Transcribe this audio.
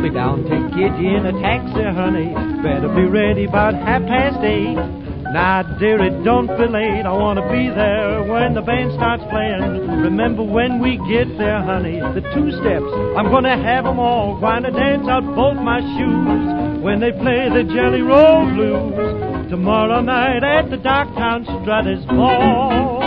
me down to get you in a taxi, honey. Better be ready about 8:30. Now, dearie, don't be late. I want to be there when the band starts playing. Remember when we get there, honey, the two steps, I'm going to have them all. Going to dance out both my shoes when they play the Jelly Roll Blues tomorrow night at the Docktown Strutters Ball.